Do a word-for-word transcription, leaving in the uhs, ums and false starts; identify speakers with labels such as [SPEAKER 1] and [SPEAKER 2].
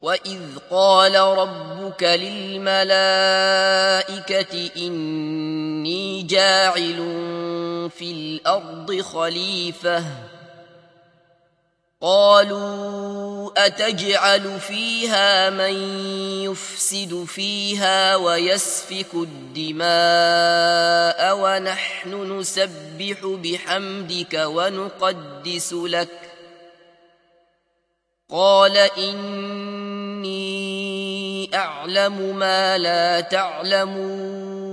[SPEAKER 1] وَإِذْ قَالَ رَبُّكَ لِلْمَلَائِكَةِ إِنِّي جَاعِلٌ فِي الْأَرْضِ خَلِيفَةً قَالُوا أَتَجْعَلُ فِيهَا مَن يُفْسِدُ فِيهَا وَيَسْفِكُ الدِّمَاءَ وَنَحْنُ نُسَبِّحُ بِحَمْدِكَ وَنُقَدِّسُ لَكَ قَالَ إِنِّي أَعْلَمُ مَا لَا تَعْلَمُونَ